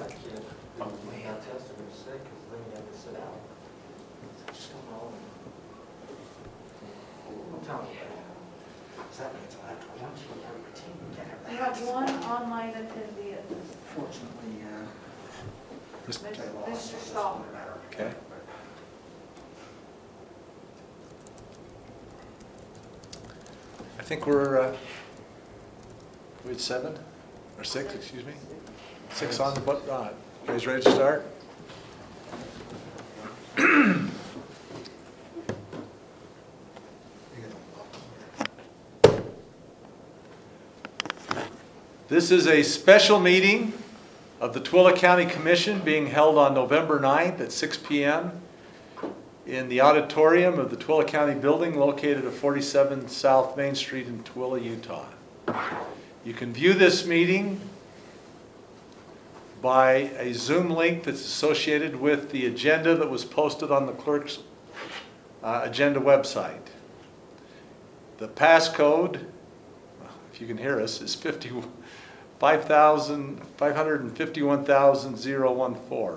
had a kid, we got tested and sick, because then you had to sit out. I just don't know. Tell me that. That means I have to watch you every routine. We have one online attendee at this. Fortunately, Mr. Stahl. Okay. I think we're at 7 or 6, excuse me. 6 on the button. You guys ready to start? This is a special meeting of the Tooele County Commission being held on November 9th at 6 p.m. in the auditorium of the Tooele County Building located at 47 South Main Street in Tooele, Utah. You can view this meeting by a Zoom link that's associated with the agenda that was posted on the clerk's agenda website. The passcode, if you can hear us, is 551,014.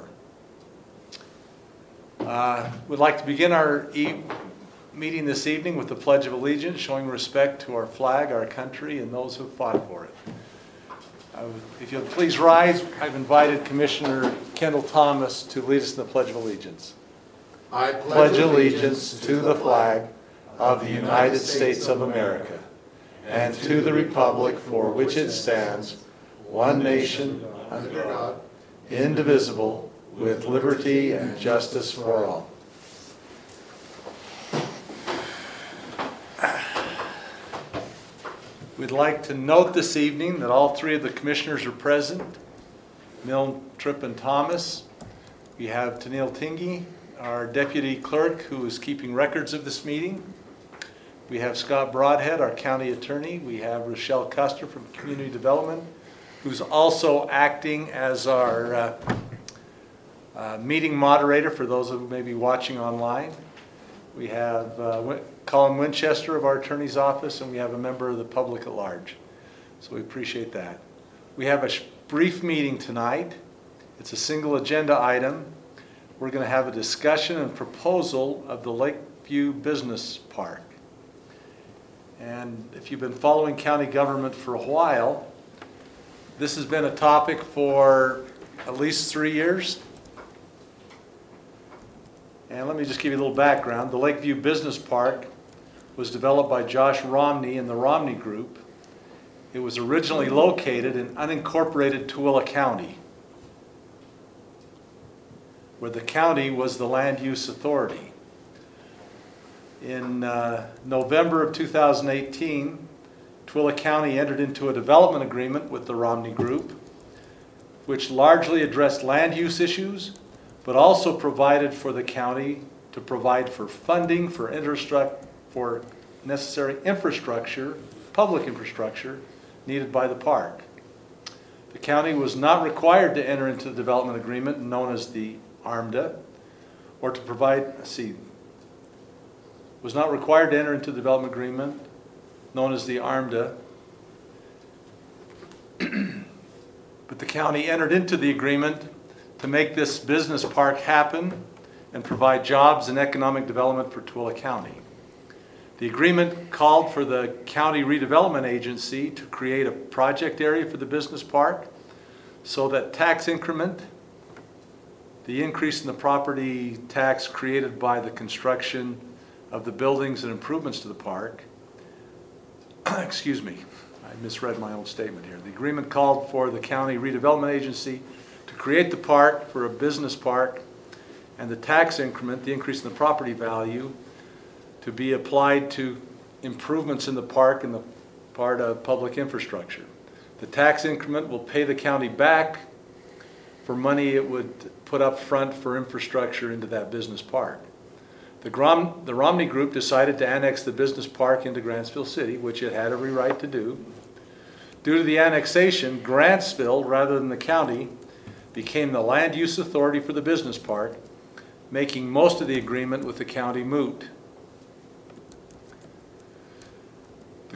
We'd like to begin our meeting this evening with the Pledge of Allegiance, showing respect to our flag, our country, and those who fought for it. If you'll please rise, I've invited Commissioner Kendall Thomas to lead us in the Pledge of Allegiance. I Pledge allegiance to the flag of the United States of America and to the republic for which it stands, one nation, under God, indivisible, with liberty and justice for all. We'd like to note this evening that all three of the commissioners are present. Milne, Tripp, and Thomas. We have Tennille Tingey, our deputy clerk, who is keeping records of this meeting. We have Scott Broadhead, our county attorney. We have Rochelle Custer from Community Development, who's also acting as our meeting moderator for those who may be watching online. We have Colin Winchester of our attorney's office, and we have a member of the public at large. So we appreciate that. We have a brief meeting tonight. It's a single agenda item. We're going to have a discussion and proposal of the Lakeview Business Park. And if you've been following county government for a while, this has been a topic for at least 3 years. And let me just give you a little background. The Lakeview Business Park was developed by Josh Romney and the Romney Group. It was originally located in unincorporated Tooele County, where the county was the land use authority. In November of 2018, Tooele County entered into a development agreement with the Romney Group, which largely addressed land use issues, but also provided for the county to provide for funding for necessary infrastructure, public infrastructure, needed by the park. The county was not required to enter into the development agreement known as the ARMDA, or to provide, was not required to enter into the development agreement known as the ARMDA, but the county entered into the agreement to make this business park happen and provide jobs and economic development for Tooele County. The agreement called for the County Redevelopment Agency to create a project area for the business park so that tax increment, the increase in the property tax created by the construction of the buildings and improvements to the park, excuse me, I misread my own statement here. The agreement called for the County Redevelopment Agency to create the park for a business park, and the tax increment, the increase in the property value, to be applied to improvements in the park and the part of public infrastructure. The tax increment will pay the county back for money it would put up front for infrastructure into that business park. The Romney Group decided to annex the business park into Grantsville City, which it had every right to do. Due to the annexation, Grantsville, rather than the county, became the land use authority for the business park, making most of the agreement with the county moot.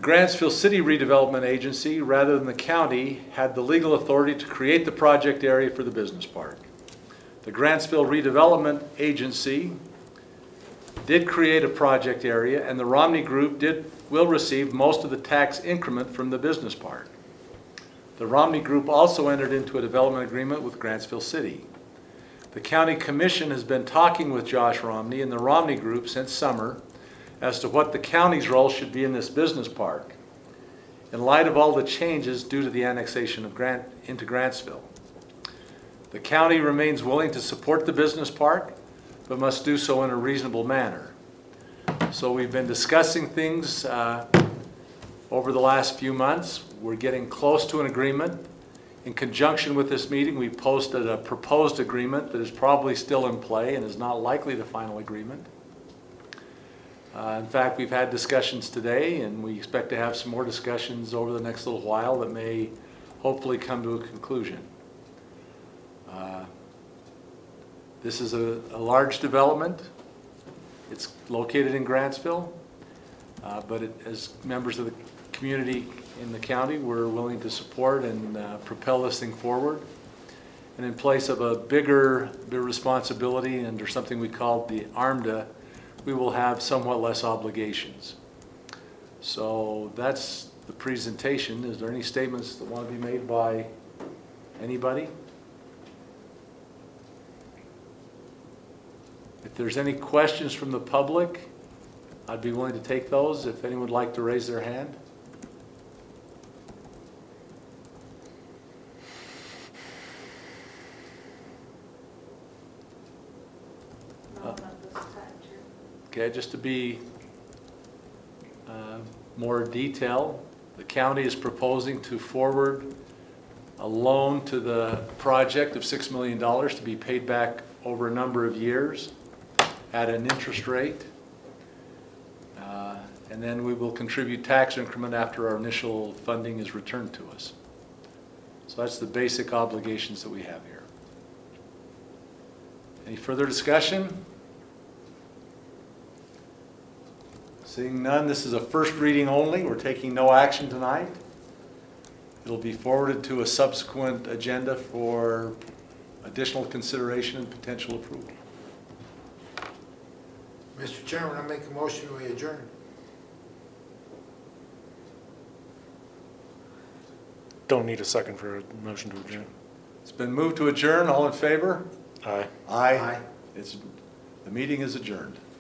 The Grantsville City Redevelopment Agency, rather than the county, had the legal authority to create the project area for the business park. The Grantsville Redevelopment Agency did create a project area, and the Romney Group will receive most of the tax increment from the business park. The Romney Group also entered into a development agreement with Grantsville City. The County Commission has been talking with Josh Romney and the Romney Group since summer as to what the county's role should be in this business park, in light of all the changes due to the annexation of into Grantsville. The county remains willing to support the business park, but must do so in a reasonable manner. So we've been discussing things over the last few months. We're getting close to an agreement. In conjunction with this meeting, we posted a proposed agreement that is probably still in play and is not likely the final agreement. In fact, we've had discussions today, and we expect to have some more discussions over the next little while that may hopefully come to a conclusion. This is a large development. It's located in Grantsville, but as members of the community in the county, we're willing to support and propel this thing forward. And in place of a bigger responsibility under something we call the ARMDA, we will have somewhat less obligations. So that's the presentation. Is there any statements that want to be made by anybody? If there's any questions from the public, I'd be willing to take those if anyone would like to raise their hand. No, not this time, Chair. Okay, just to be more detail, the county is proposing to forward a loan to the project of $6 million to be paid back over a number of years at an interest rate. And then we will contribute tax increment after our initial funding is returned to us. So that's the basic obligations that we have here. Any further discussion? Seeing none, this is a first reading only. We're taking no action tonight. It'll be forwarded to a subsequent agenda for additional consideration and potential approval. Mr. Chairman, I make a motion we adjourn. Don't need a second for a motion to adjourn. It's been moved to adjourn. All in favor? Aye. Aye. The meeting is adjourned.